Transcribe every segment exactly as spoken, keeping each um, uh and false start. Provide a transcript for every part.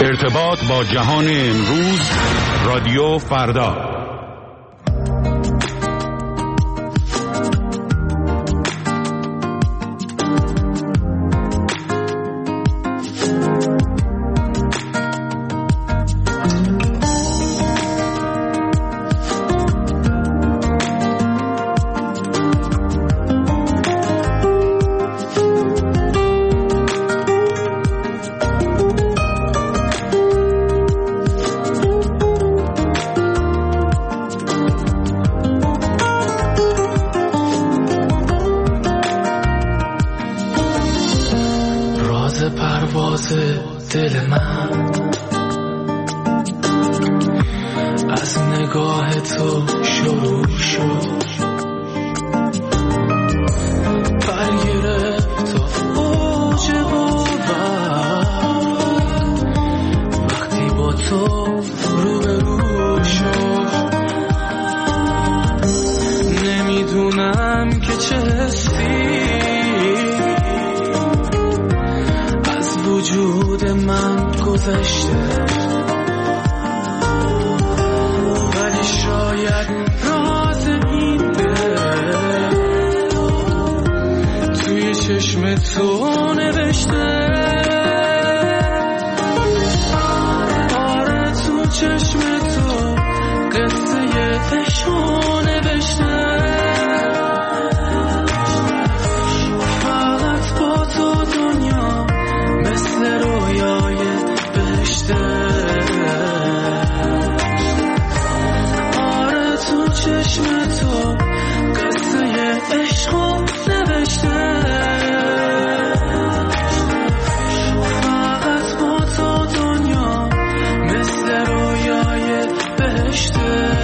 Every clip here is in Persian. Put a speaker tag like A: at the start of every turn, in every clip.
A: ارتباط با جهان امروز، رادیو فردا.
B: دل من از نگاه تو شروع شد، برگرفت تا اوج باور وقتی با تو روبرو شد. نمیدونم که چه حسی وجود من گذشته، ولی شاید راز این دل توی چشم تو نوشته. آره تو چشم تو قصه عشقو نوشته. فقط با تو دنیا مثل رویای بهشته. آره تو چشم تو قصه عشقو نوشته. فقط با تو دنیا مثل رویای بهشته.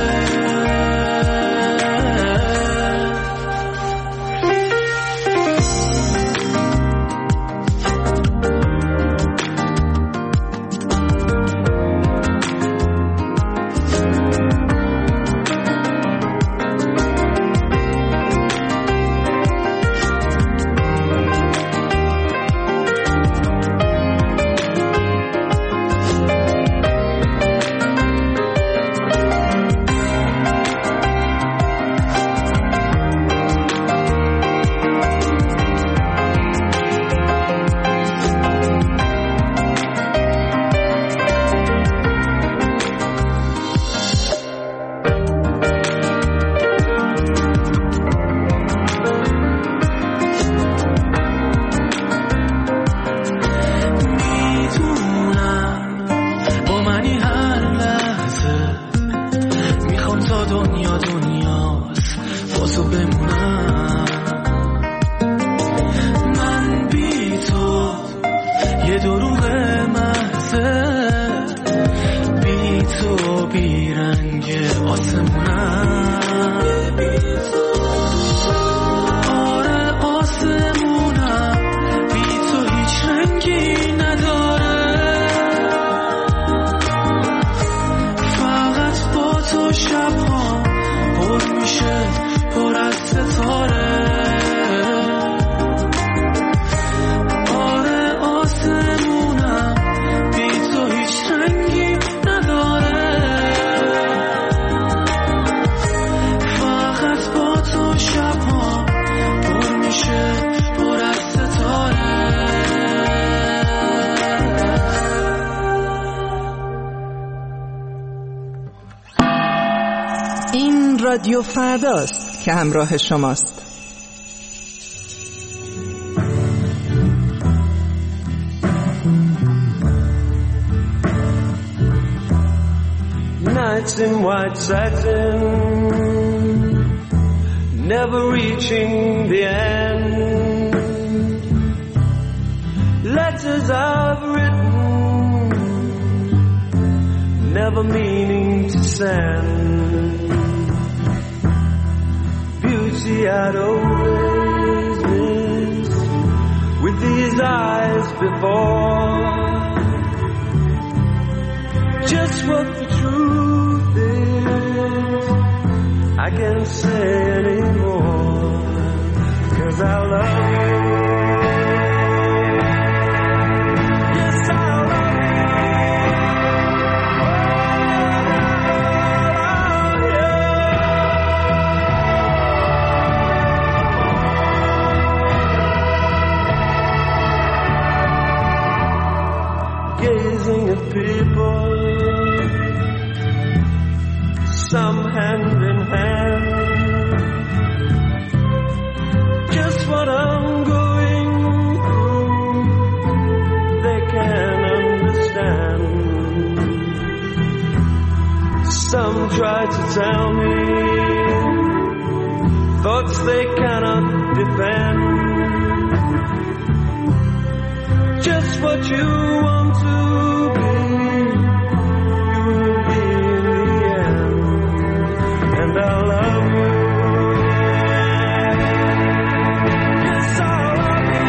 C: رادیو فرداست که همراه شماست.
D: Nights in white satin, never reaching the end. Letters I've written, never meaning to send. Beauty I'd always missed with these eyes before. Just what the truth is, I can't say anymore, 'cause I love you. Yes, I love you. gazing at people, some hand in hand. Just what I'm going through, they can't understand. Some try to tell me thoughts they cannot defend. Just what you want to be, you will be in the end. And I love you. Yes, I love you.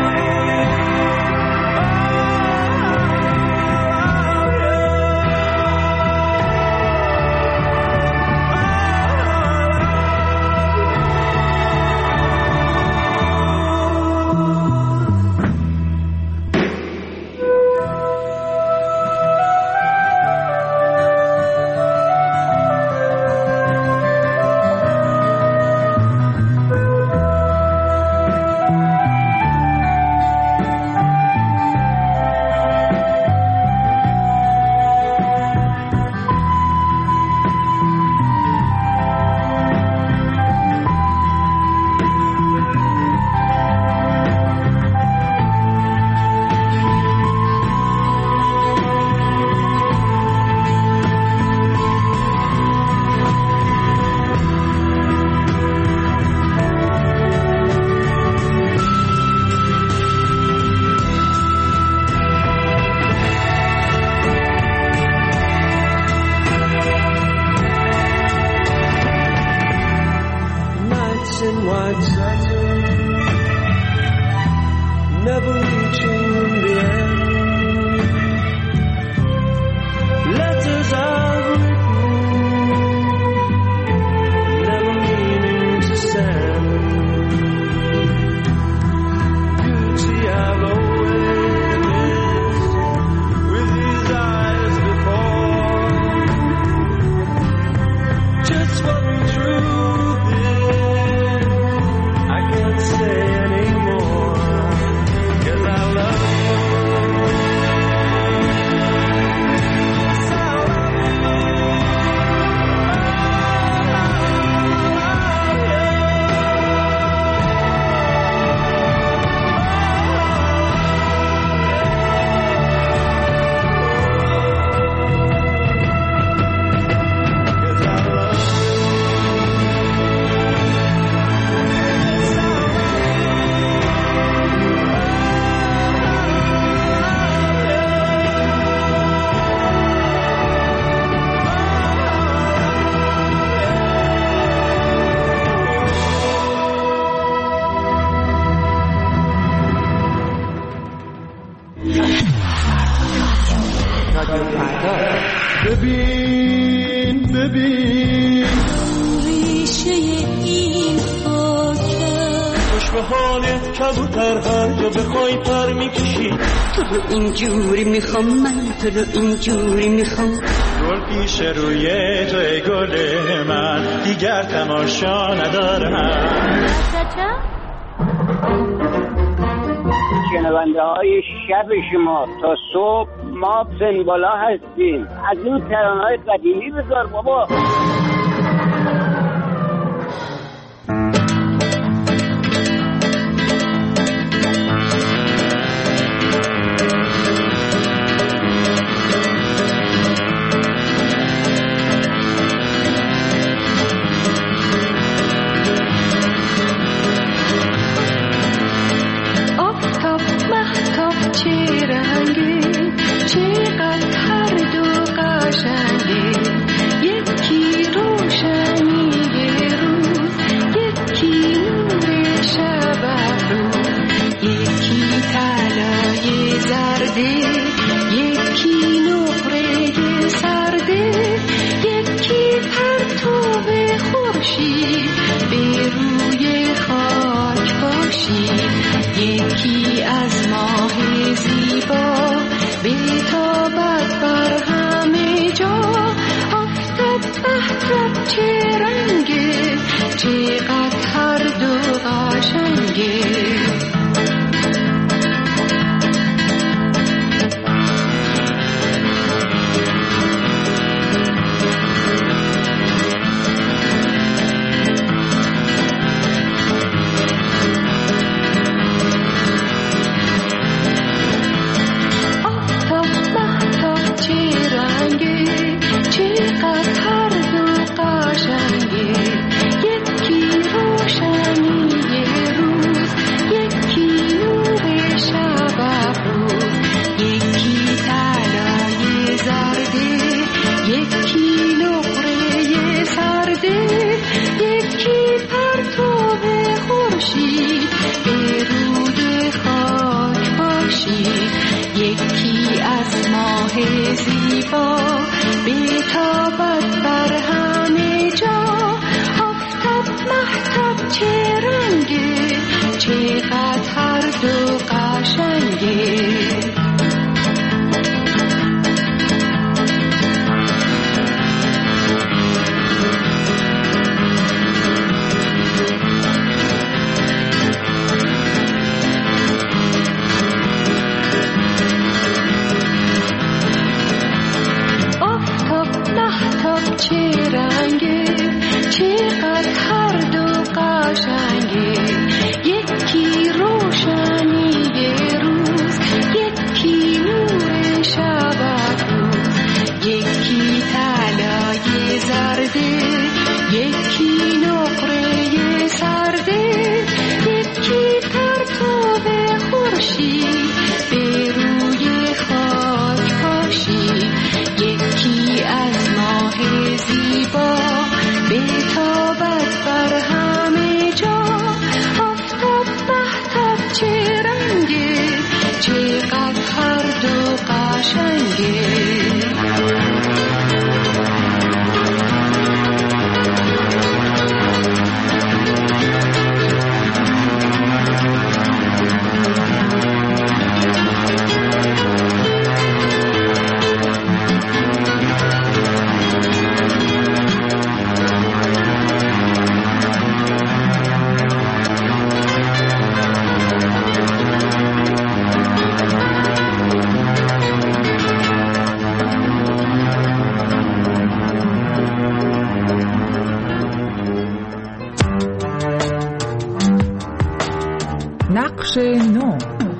B: ببین ببین ریشه این خاکه خوش به حالت کبوتر هر جا بخوای پر میکشی
E: تو رو اینجوری میخوام من تو رو اینجوری میخوام
B: گل پیش روی توی گل من دیگر تماشا ندارم
F: شنونده های شب شما تا صبح ما پنبالا هستیم از این ترانه های قدیمی بذار بابا
B: یکی از ماه زیبا بی‌تابت بر همه جا آفتاب احتاب چه رنگه چقدر هر دو قشنگه زیبا بی‌تابد بر همه جا. آفتاب مهتاب چه رنگه، چقدر هر دو قشنگه. چه رنگه، چقدر هر دو قشنگه. یکی روشنی روز، یکی نور شب افروز. یکی طلای زرده، یکی نقره سرده. یکی پرتاب خورشید به روی خاک پاشید. یکی از ماه زیبا بی‌تابد بر همه جا. آفتاب مهتاب چه رنگه، چقدر هر دو قشنگه.
C: نقش نو.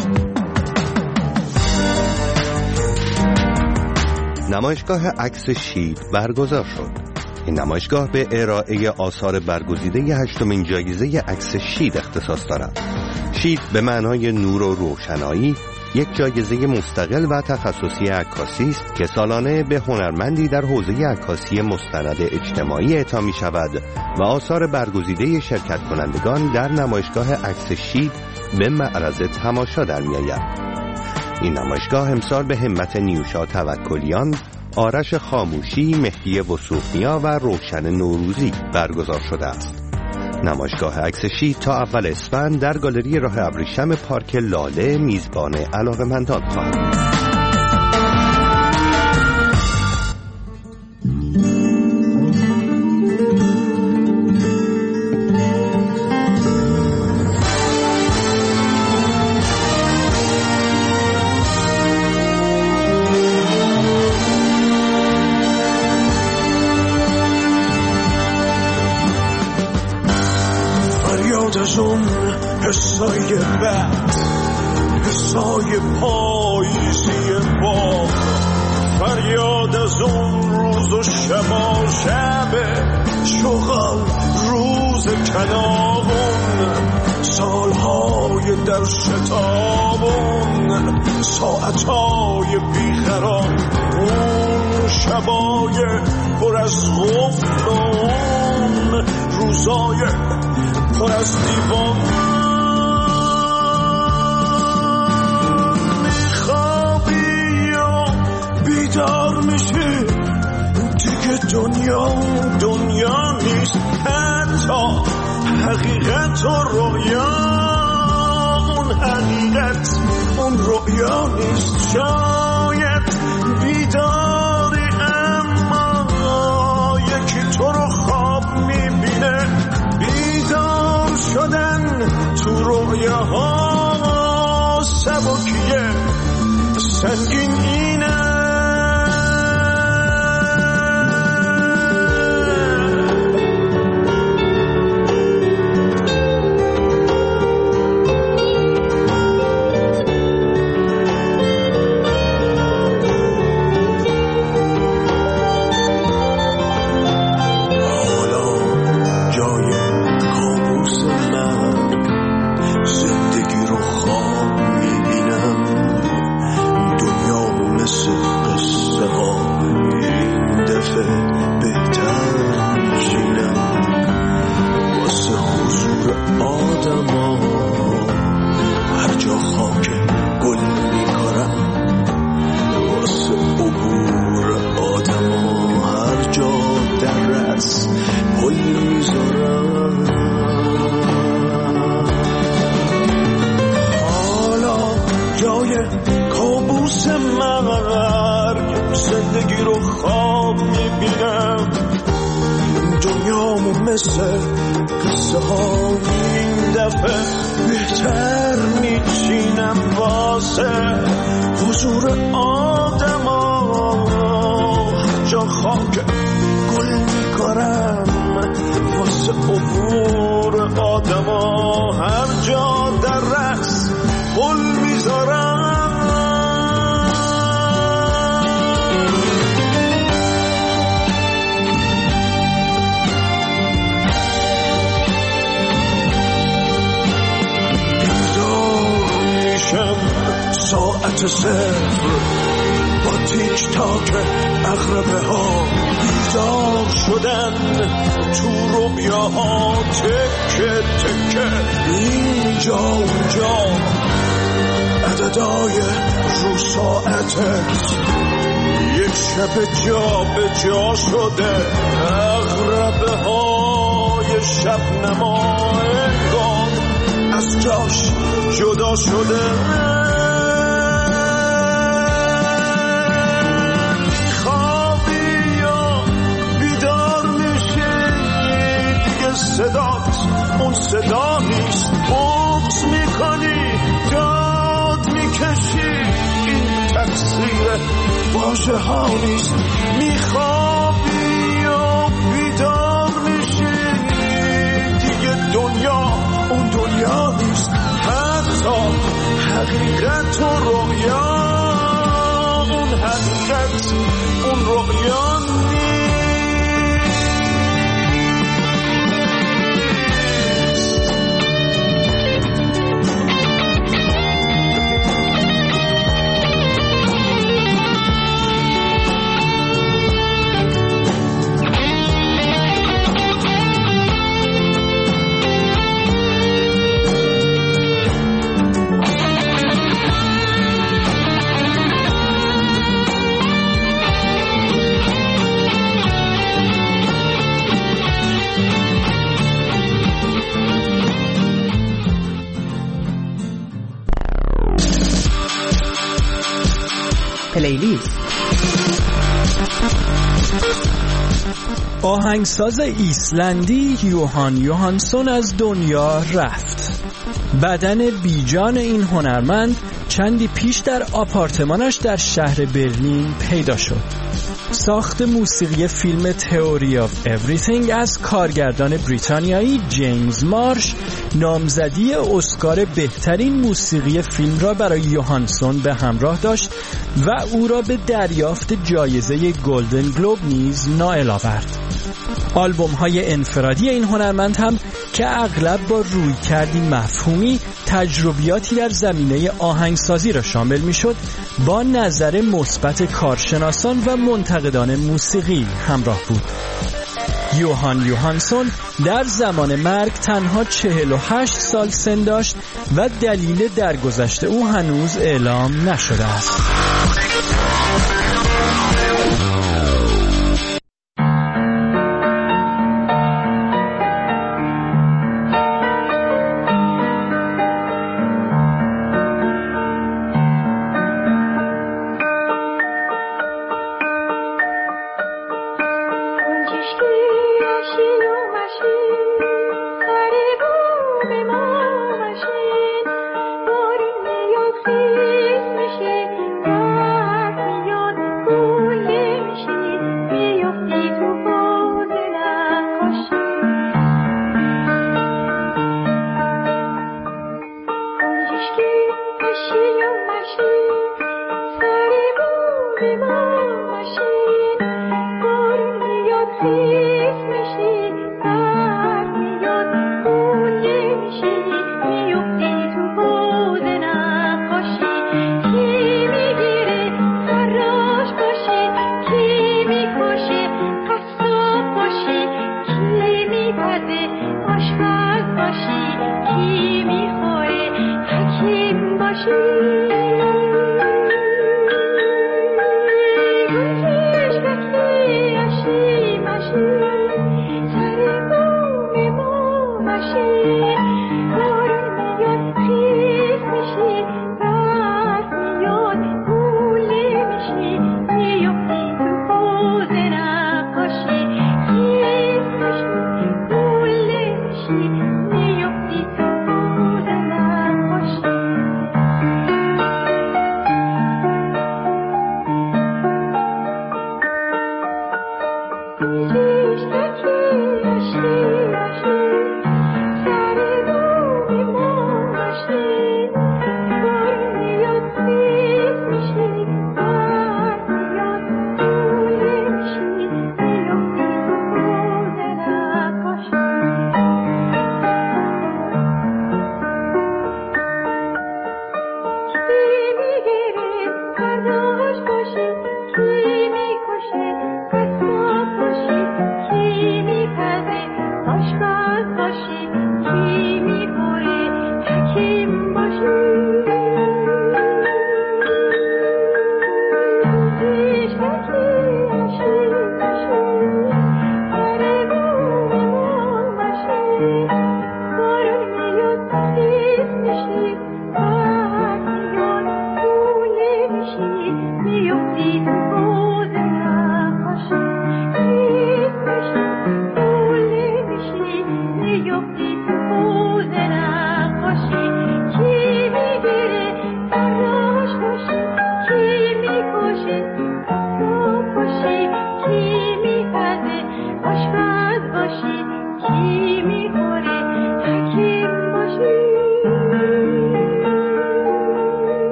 G: نمایشگاه عکس شید برگزار شد. این نمایشگاه به ارائه آثار برگزیده هشتمین جایزه عکس شید اختصاص دارد. شید به معنای نور و روشنایی یک جایزه مستقل و تخصصی عکاسی است که سالانه به هنرمندی در حوزه عکاسی مستند اجتماعی اعطا می شود و آثار برگزیده شرکت کنندگان در نمایشگاه عکس شید به معرض تماشا در می آید. این نمایشگاه امسال به همت نیوشا توکلیان، آرش خاموشی، مهدی وثوق‌نیا و روشن نوروزی برگزار شده است. نمایشگاه عکس شید تا اول اسفند در گالری راه ابریشم پارک لاله میزبان علاقه‌مندان خواهد بود.
D: از اون حسای بد، حسای پاییزی باغ، فریاد از اون روز و شب و شب شغل روز کنابون، سالهای در شتابون، ساعتهای بیخراب، اون شبای پر از غفل و اون روزای پر از دیوان. میخوابی یا بیدار میشی، دیگه دنیا دنیا نیست، حتی حقیقت و رویا اون حقیقت اون رویا نیست. شاید بیداری اما یکی تو رو خواب میبینه. بیدار شدن تو رویاها سبکیه، سنگین اینه. مرگ زندگی رو خواب میبینم. دنیامو مثل قصه ها این دفعه بهتر میچینم واسه حضور آدم ها. جا خاک گل میکنم واسه عبور آدم ها. هر جا در رقص گل میذارم. ساعت صفر با تیک تاک اغربه ها بیزار شدن تو رویاها تکه تکه اینجا اونجا عددای رو ساعتت یک شب جا به جا شده. اغربه های شب نما انگار از جاش جدا شده. صدات اون صدا نیست. بغض میکنی داد میکشی این تقصیر واژه ها نیست. میخوابی و بیدار میشی دیگه دنیا اون دنیا نیست. حتی حقیقت و رویا اون حقیقت اون رویا نیست.
H: پلیلیست.
I: آهنگساز ایسلندی یوهان یوهانسون از دنیا رفت. بدن بیجان این هنرمند چندی پیش در آپارتمانش در شهر برلین پیدا شد. ساخت موسیقی فیلم تئوری آف اوریثینگ از کارگردان بریتانیایی جیمز مارش نامزدی اسکار بهترین موسیقی فیلم را برای یوهانسون به همراه داشت و او را به دریافت جایزه گلدن گلوب نیز نائل آورد. آلبوم های انفرادی این هنرمند هم که اغلب با رویکردی مفهومی تجربیاتی در زمینه آهنگسازی را شامل می شد با نظر مثبت کارشناسان و منتقدان موسیقی همراه بود. یوهان یوهانسون در زمان مرگ تنها چهل و هشت سال سن داشت و دلیل درگذشت او هنوز اعلام نشده است.
J: Thank you.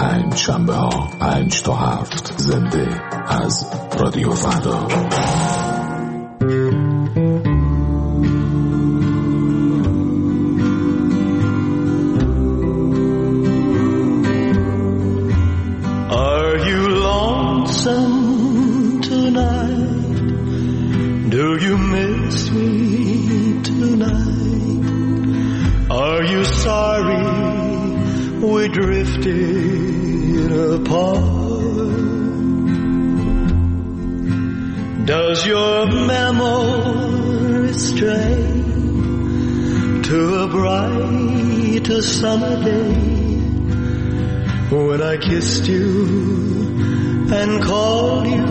H: پنج شنبه ها پنج تا هفت زنده از رادیو فردا.
D: Drifted apart. Does your memory stray to a bright summer day when I kissed you and called you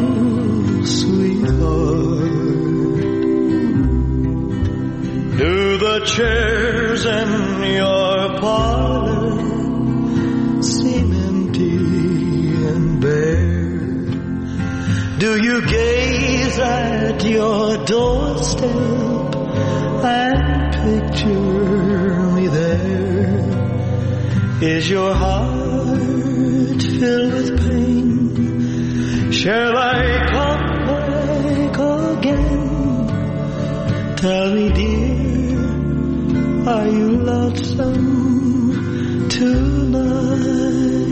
D: sweetheart? Do the chairs in your parlor seem empty and bare? Do you gaze at your doorstep and picture me there? Is your heart filled with pain? Shall I come back again? Tell me, dear, are you lonesome tonight?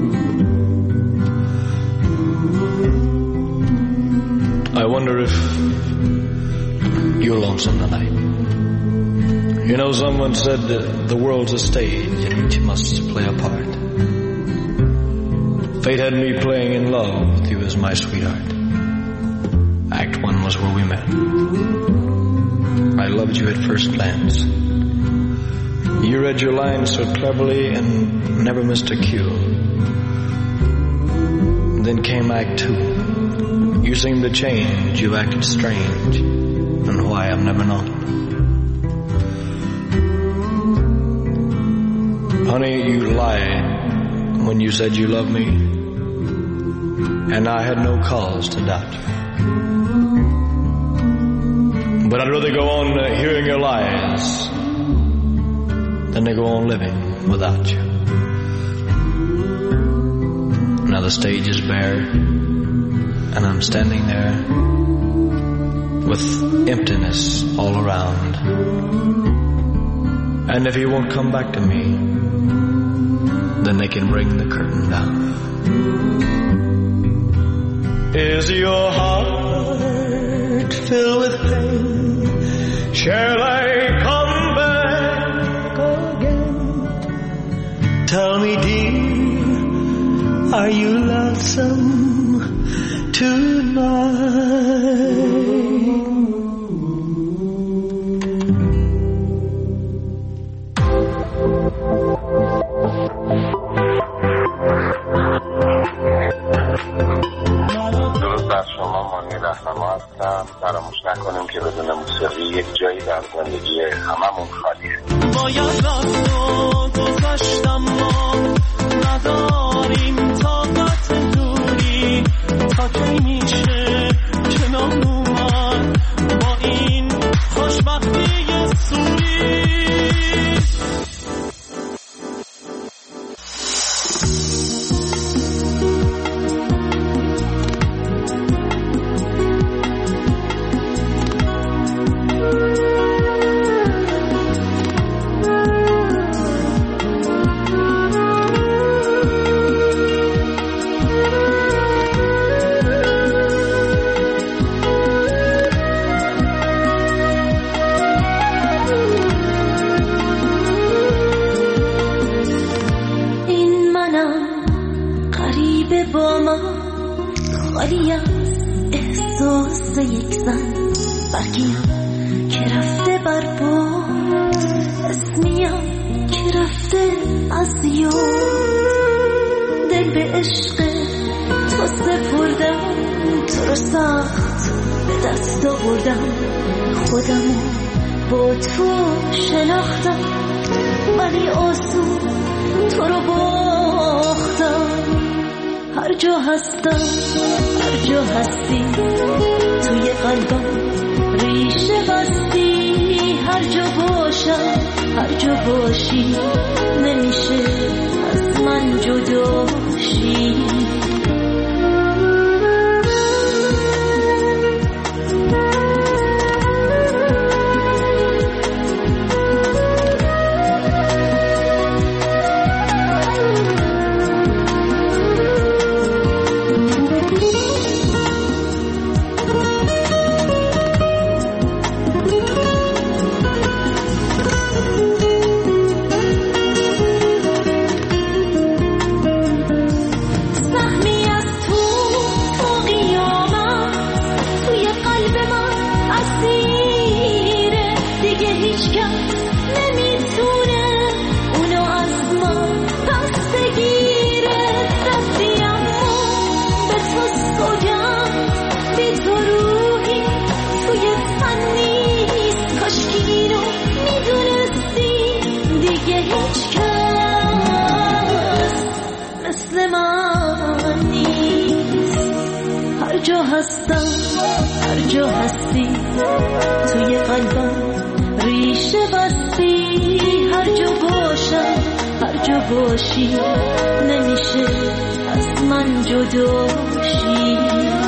D: I wonder if you're lonesome tonight. You know, someone said that the world's a stage in which you must play a part. Fate had me playing in love with you as my sweetheart. Act one was where we met. I loved you at first glance. You read your lines so cleverly and never missed a cue. Then came Act Two. You seemed to change, you acted strange, and why I've never known. Honey, you lied when you said you loved me, and I had no cause to doubt you. But I'd rather go on uh, hearing your lies than to go on living without you. Now the stage is bare, and I'm standing there with emptiness all around. And if you won't come back to me, then they can bring the curtain down. Is your heart filled with pain? Shall I come back again? Tell me, dear, are you lonesome tonight?
J: فراموش نکنیم که بدون موسیقی یک جایی در زندگی هممون خالیه.
D: باید رفت و گذشتم ما نداریم طاقت دوری تا کی میشه کنار اومد با این خوشبختی سوری.
K: خالی از احساس یک زن برگیم که رفته بر باد، اسمیم که رفته از یاد. دل به عشق تو سپردم، تو رو سخت به دست آوردم، خودمو با تو شناختم، ولی آسون تو رو باختم. هر جا هستم، هر جا هستی، توی قلبم ریشه بستی. هر جا باشم، هر جا باشی، نمیشه از من جدا من نیست. هر جا هستم هر جا هستی توی قلبم ریشه بستی. هر جا باشم هر جا باشی نمیشه از من جدا شی.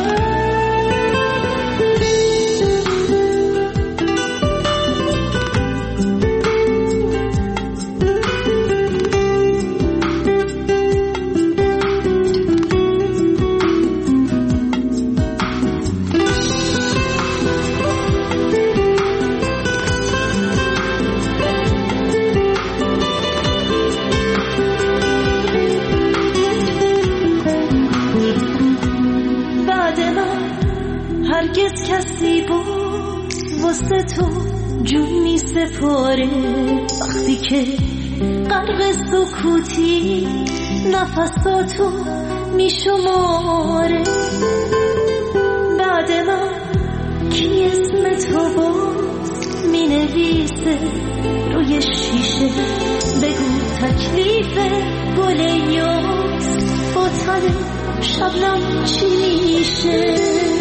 K: هرگز کسی باز واسه تو جون می سپاره. وقتی که غرق سکوتی نفساتو می شماره. بعد من کی اسم تو باز می نویسه روی شیشه. بگو تکلیف گل یاس با تن شبنم چی میشه.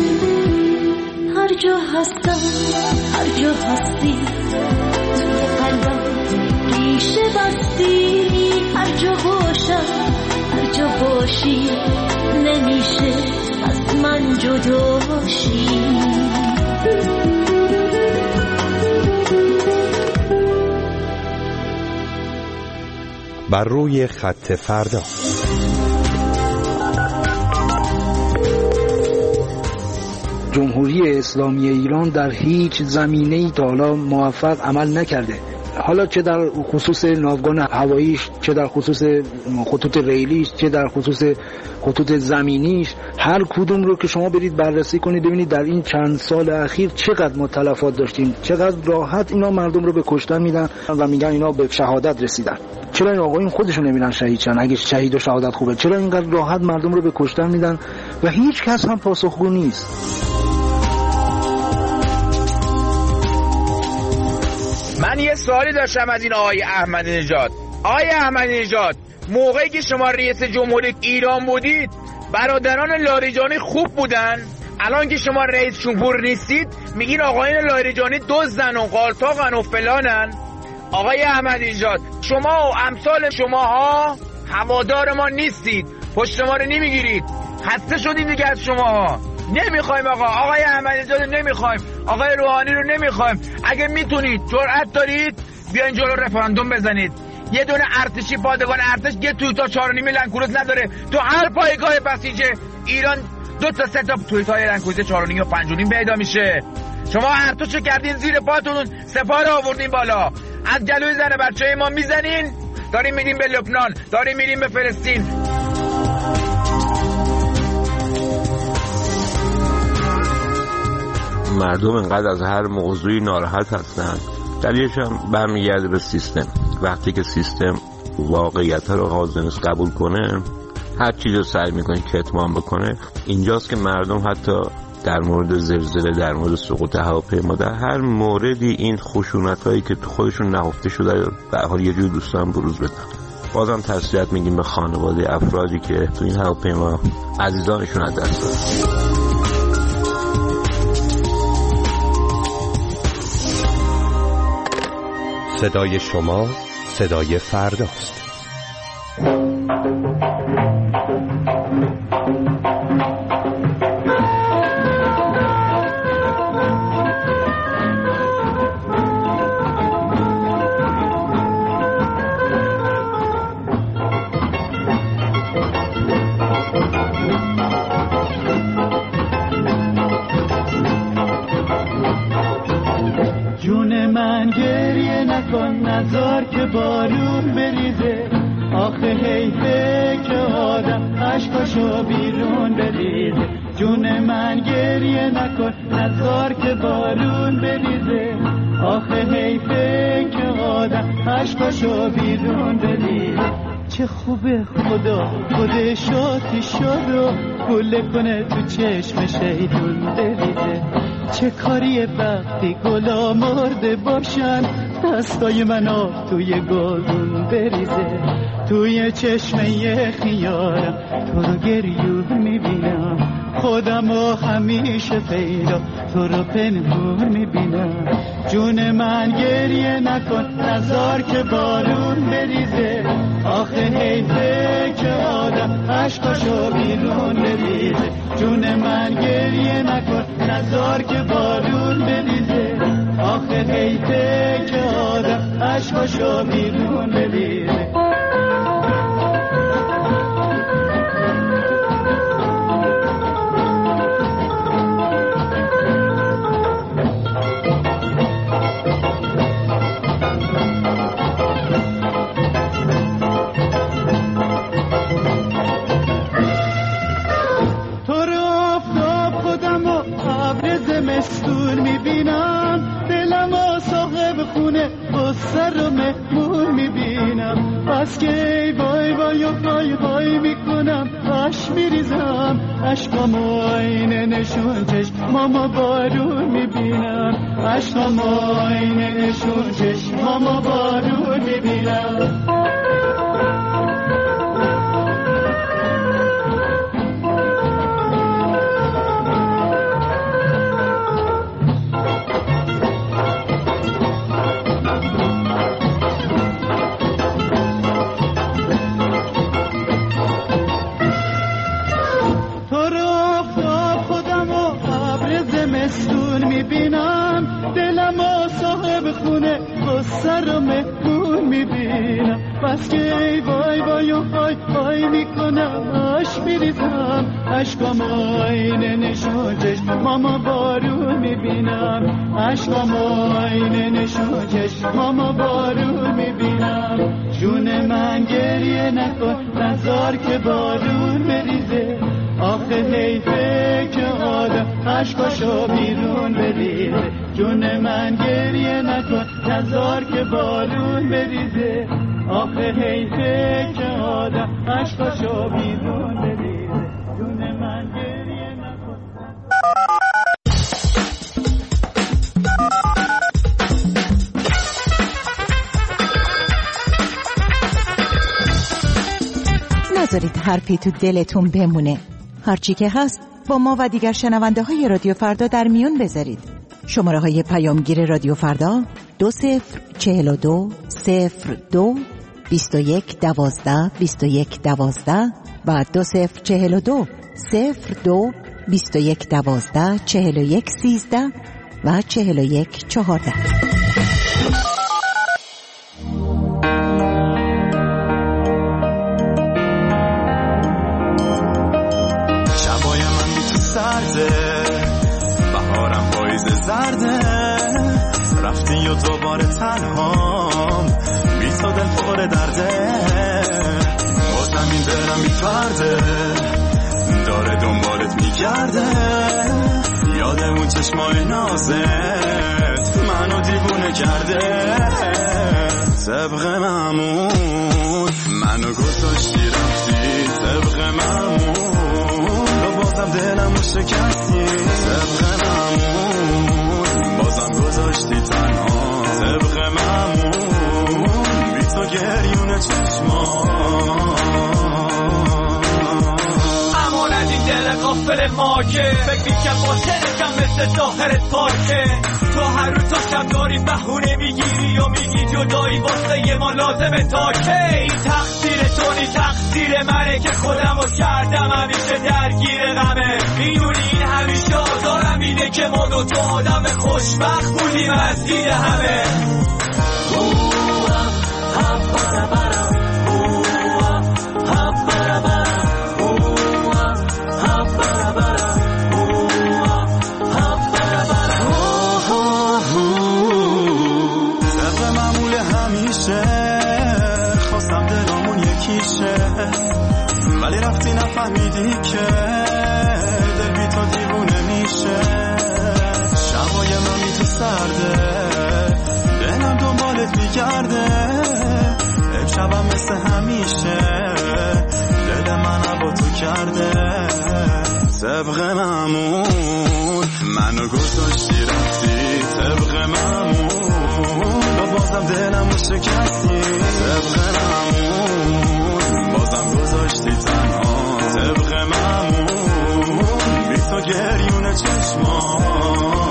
K: هر جا هستم هر جا هستی توی قلبم ریشه بستی. هر جا باشم هر جا باشی نمیشه از من جدا شی.
G: بر روی خط فردا.
L: جمهوری اسلامی ایران در هیچ زمینه‌ای تا حالا موفق عمل نکرده. حالا چه در خصوص ناوگان هواییش، چه در خصوص خطوط ریلیش، چه در خصوص خطوط زمینیش، هر کدوم رو که شما برید بررسی کنید ببینید در این چند سال اخیر چقدر ما تلفات داشتیم، چقدر راحت اینا مردم رو به کشتن میدن و میگن اینا به شهادت رسیدن. چرا این آقایون خودشون نمیرن شهید شن؟ اگه شهید و شهادت خوبه چرا اینقدر راحت مردم رو به کشتن میدن و هیچ کس هم پاسخگو نیست؟
M: من یه سوالی داشتم از این آقای احمدی نژاد. آقای احمدی نژاد، موقعی که شما رئیس جمهوری ایران بودید برادران لاریجانی خوب بودن؟ الان که شما رئیس جمهور نیستید میگین آقایان لاریجانی دزدن و قالتاقن و فلانن. آقای احمدی نژاد، شما و امثال شماها هوادار ما نیستید، پشت ما رو نمیگیرید. خسته شدیم دیگه از شماها. نمیخوایم آقا آقای احمدی نژاد نمیخوایم، آقای روحانی رو نمیخوایم. اگه میتونید جرأت دارید بیاین جلو رفراندوم بزنید. یه دونه ارتشی پادگان ارتش یه تویتا چهار و نیم لنکروز نداره. تو هر پایگاه بسیج ایران دو تا سه تا تویتای لنکروز چهار و نیم و پنج و نیم پیدا میشه. شما ارتش کردین زیر پاتون، سپاه رو آوردین بالا، از جلوی زن بچه‌ی ما میزنین. داریم میریم به لبنان، داریم میریم به فلسطین.
N: مردم انقدر از هر موضوعی ناراحت هستن، دلیلش هم برمیگرده به سیستم. وقتی که سیستم واقعیت رو حاضر نیست قبول کنه، هر چیز رو سعی میکنه کتمان بکنه. اینجاست که مردم حتی در مورد زلزله، در مورد سقوط هواپیما، در هر موردی این خشونت هایی که تو خودشون نهفته شده به حال یه جور دوستان بروز بدن. بازم تسلیت میگیم به خانواده افرادی که تو این هواپیما عزیزانشون از دست دادن.
G: صدای شما صدای فرداست.
O: جون من گریه نکن، نذار که بارون بریزه. آخه حیفه که آدم عشقاشو بیرون بریزه. جون من گریه نکن، نذار که بارون بریزه. آخه حیفه که آدم عشقاشو بیرون بریزه. چه خوبه خدا خودش آتیش شد و گله کنه تو چشم شیطون بریزه. چه کاریه وقتی گلا مرده باشن، دستای من آب توی گلدون بریزه. توی چشمه خیالم تو رو گریون میبینم، خودم رو همیشه پیدا تو رو پنهون میبینم. جون من گریه نکن نزار که بارون بریزه، آخه حیفه که آدم عشقاشو بیرون بریزه. جون من گریه نکن نزار که بارون بریزه، آخه حیفه که آدم عشقاشو بیرون بریزه. مستون میبینم، دلم و صاحب خونه بسر رو مهمون میبینم. بس که ای وای وای و وای وای میکنم، عشق میریزم، عشقام و آینه نشون چشمام بارون میبینم. عشقام و آینه نشون چشمام بارون میبینم. میبینم، دلم و صاحب خونه بسر رو مهمون میبینم. بس که ای وای وای و وای وای میکنم، عشق میریزم، عشقام آینه نشون چشمام بارون میبینم. عشقام آینه نشون چشمام بارون میبینم. جون من گریه نکن نزار که بارون بریزه، آخه حیفه که آدم عشقاشو بیرون بریزه. جون من گریه نکن نزار که بارون بریزه، آخه حیفه که آدم عشقاشو بیرون بریزه. جون من گریه نکن.
P: نذارید حرفی تو دلتون بمونه. هرچی که هست با ما و دیگر شنونده های رادیو فردا در میون بذارید. شماره های پیامگیر رادیو فردا دو صفر چهل و دو صفر دو بیست و یک دوازده بیست و یک دوازده و دو صفر چهل و دو صفر دو بیست و یک دوازده چهل و یک سیزده و چهل و یک چهارده.
Q: بهارم پاییز زرده، رفتی و دوباره تنهام، بی تو دل پر درده. بازم این دلم بی پرده داره دنبالت میگرده، یاد اون چشمای نازت منو دیوونه کرده. طبق معمول منو گذاشتی رفتی، طبق معمول بازم دلمو شکستی. طبق معمول بازم گذاشتی تنها، طبق معمول بی تو گریون چشمان.
R: امان از این دل غافل ما که فکر میکن باطنشم مثل ظاهرت پاکه. تو هر روز تا شب داری بهونه میگیری و میگی جدایی واسه یه ما لازمه تا که. این تقصیر تو نی تقصیر منه که خودمو کردم همیشه درگیر غمه. میدونی این همیشه آزارم اینه که ما دو تا آدم خوشبخت بودیم از دید همه.
Q: ولی رفتی نفهمیدی که دل بی تو دیوونه میشه. شبای من بی تو سرده، دلم دنبالت میگرده. امشبم مثل همیشه دل من با تو کرده. طبق معمول منو گذاشتی رفتی، طبق معمول و بازم دلمو شکستی. طبق معمول نذاشتی تنها طبق معمول بی تو گریون چشمان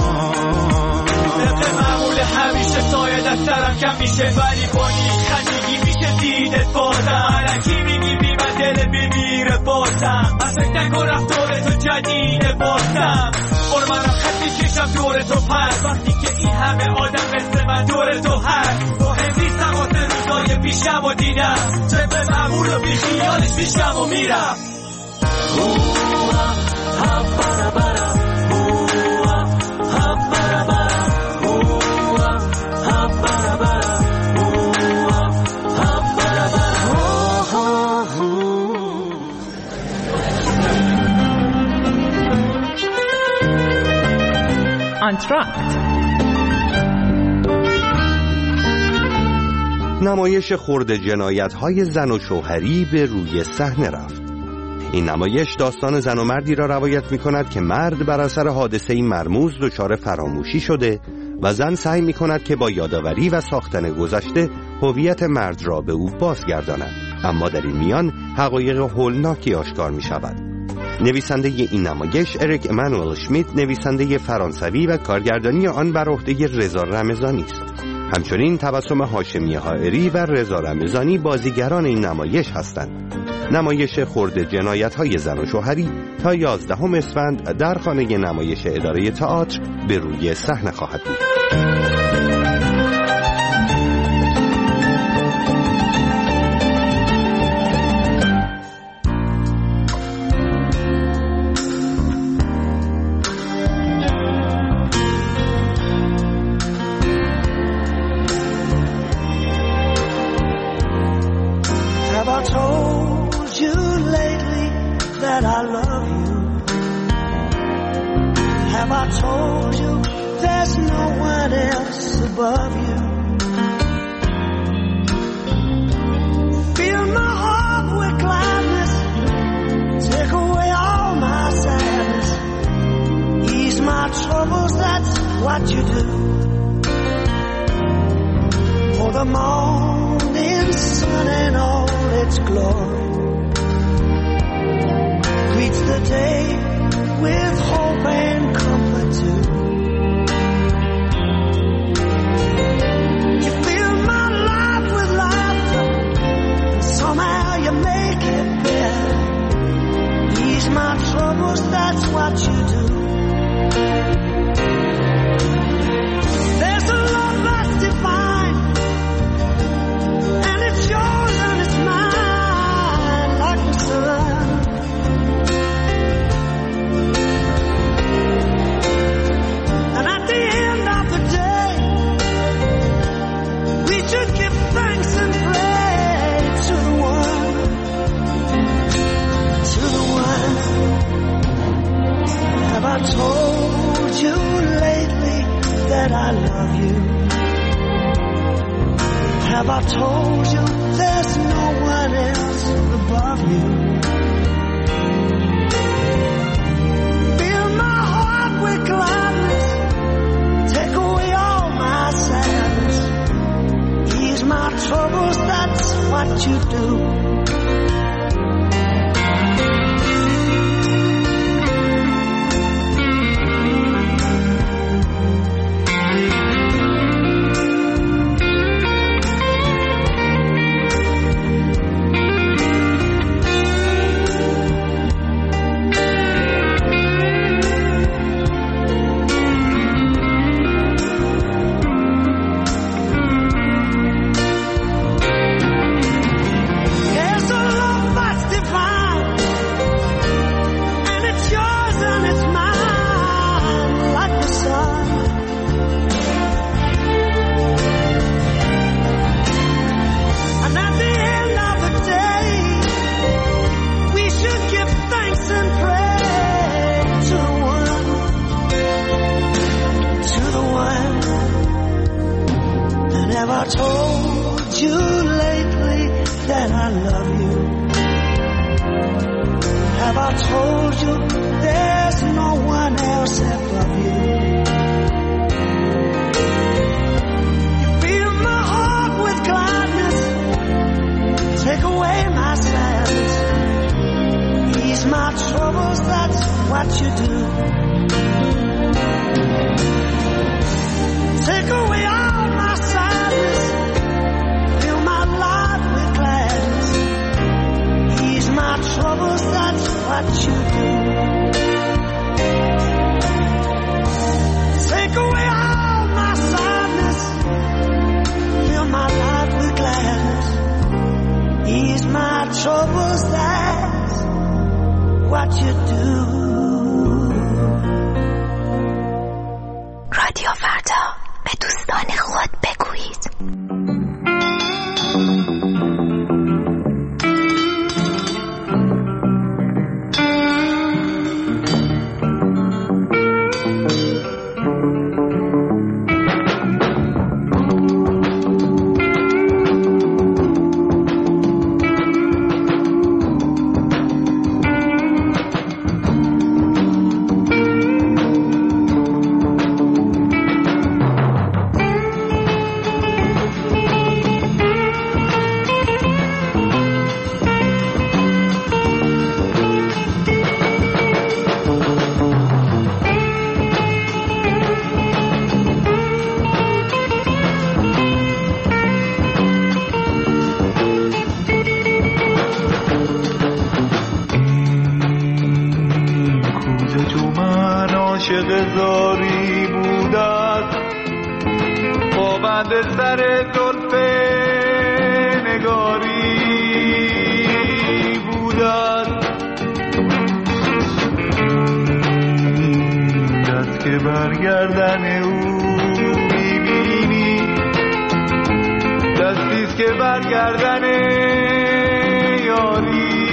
R: طبق معمول همیشه سایه دسترم کم میشه ولی با نیک خندگی میشه دیدت بازم علکی میگی بی من دل بیمیره بازم از فکر نکن رفتار تو جدیده بازم بر منم خط میکشم دور تو پس وقتی که این همه آدم مثل من دور تو هست مهم نیستم واسه روزای پیشم و دیدم طبق معمول و بی خیالش پیشم و میرم
C: آنتراکت
G: نمایش خرد جنایت‌های زن و شوهری به روی صحنه رفت. این نمایش داستان زن و مردی را روایت می‌کند که مرد بر اثر حادثه‌ای مرموز دچار فراموشی شده و زن سعی می‌کند که با یادآوری و ساختن گذشته هویت مرد را به او بازگرداند، اما در این میان حقایق هولناکی آشکار می‌شود. نویسنده این نمایش اریک امانوئل شمیت نویسنده فرانسوی و کارگردانی آن بر عهده رضا رمضانی است. همچنین تبسم هاشمی حائری و رضا رمضانی بازیگران این نمایش هستند. نمایش خرد جنایت‌های زن و شوهری تا یازدهم اسفند در خانه نمایش اداره تئاتر به روی صحنه خواهد بود.
S: Take away my sadness. my troubles, that's what you do. Take away all my sadness, fill my life with gladness. Ease my troubles, that's what you do. Take away all my sadness, fill my life with gladness. Ease my troubles, that's what you do.
K: رادیو فردا، به دوستان خود بگویید.
Q: زاری بود است پابند سر زلف نگاری بود است دست که برگردن او میبینی دستیست که برگردن یاری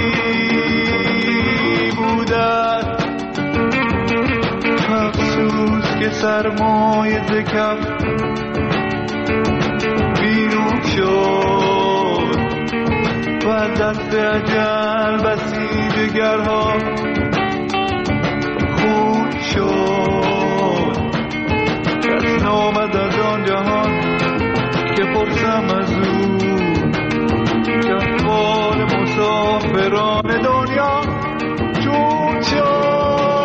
Q: بود است افسوس که سرمایه ز کف بیرون شد و دست اجل بسیجگرها خون شد کس نامد از آن جهان که پرسم از او که احوال مسافران دنیا چون شد.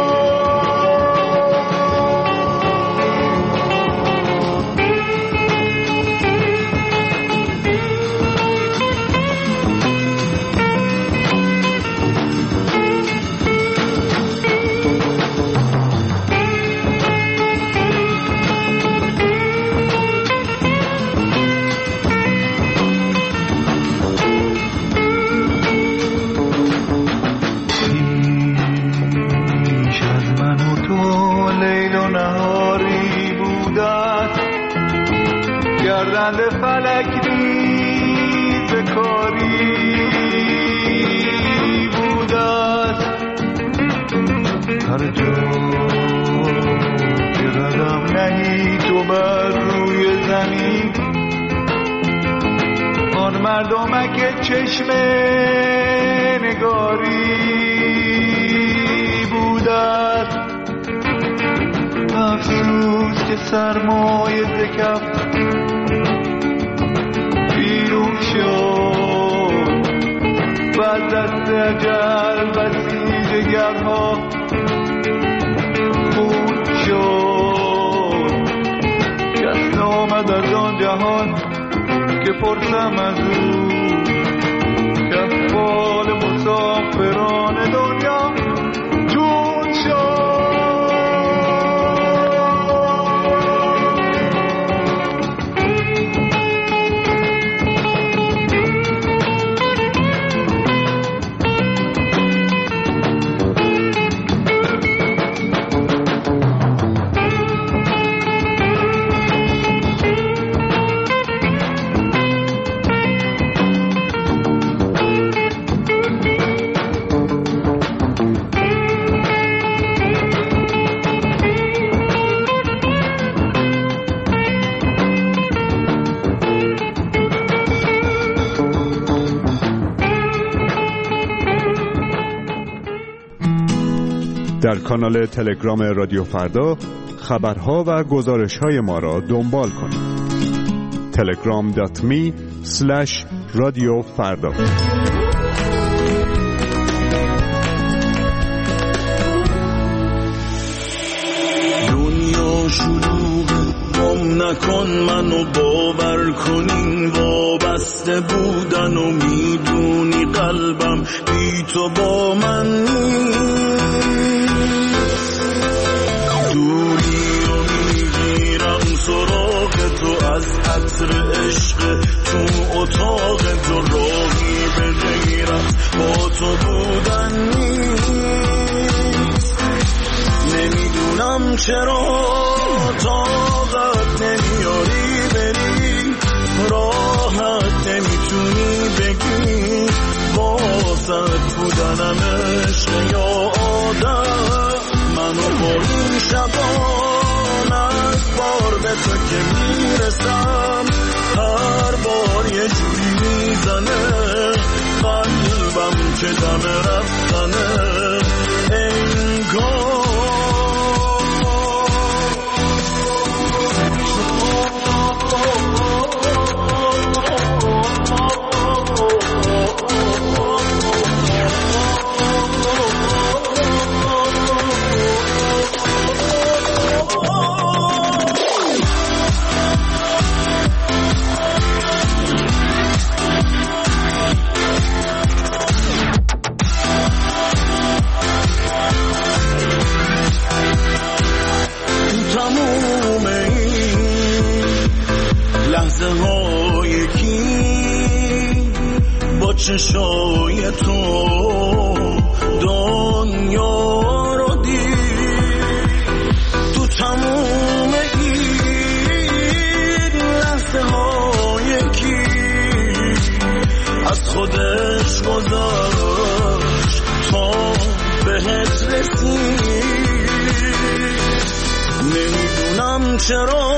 Q: گردند فلک نیز کاری بود است هر جا که قدم نهی تو بر روی زمین آن مردمک چشم نگاری بود است افسوس که سرمایه ز کف بیرون شد و دست اجل بسیجگرها خون شد کس نامد از آن جهان که پرسم از او که احوال مسافران دنیا چون شد.
A: در کانال تلگرام رادیو فردا خبرها و گزارش‌های ما را دنبال کنید. تلگرام دات می اسلش رادیو فردا.
Q: منو باور کنی وابسته بودن و میدونی قلبم بی تو با من دوری و میگیرم سراغ تو از عطر عشق تو اتاق تو راهی به غیرم با تو بودن نیست نمیدونم چرا طاقت نمیاری بری راحت نمیتونی بگی واسط بودنم عشق یا آدم منو با این شبان از بار به تو که میرسم هر بار یه جوری میزنه قلبم که دم رفتنه انگار چشای تو دنیا رو دید تو تموم این لحظه های کی از خودش گذاشت تا بهت رسید نمیدونم چرا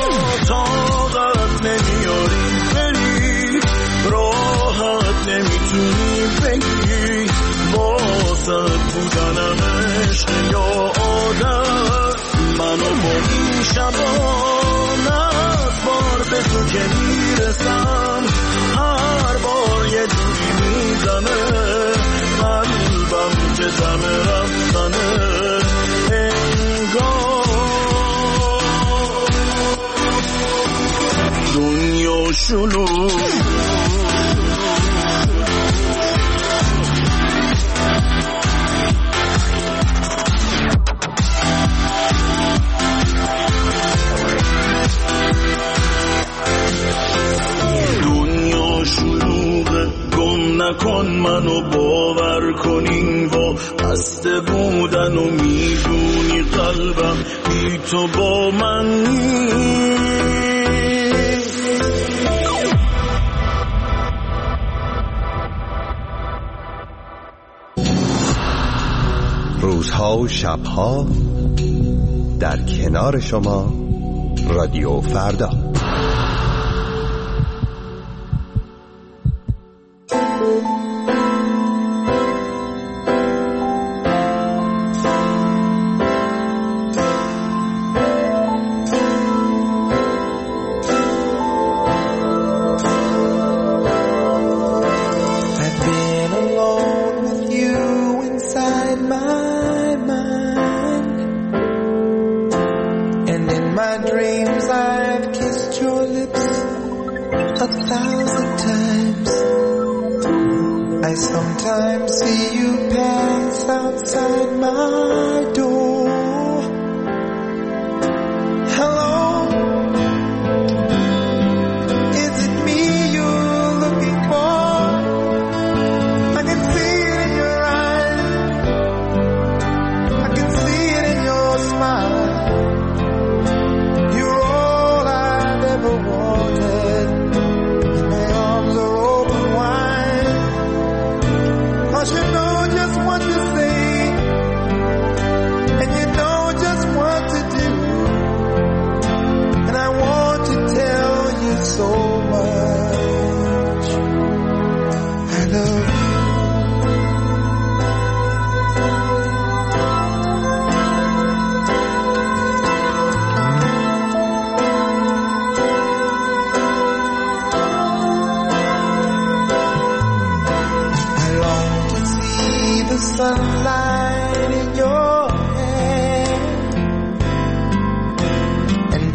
Q: طاقت نمیاری بری راحت نمیتونی بگی واسط بودنم عشق یا آدم منو با این شبان از بار به تو که میرسم هر بار یه جوری میزنه قلبم که دم رفتنه انگار دنیا شلوغ نکن منو باور کنین و بسته بودن و میدونی قلبم بی تو با من نیست
G: روزها و شبها در کنار شما رادیو فردا.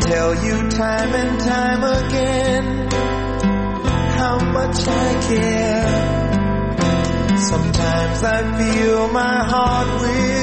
T: tell you time and time again how much I care. Sometimes I feel my heart will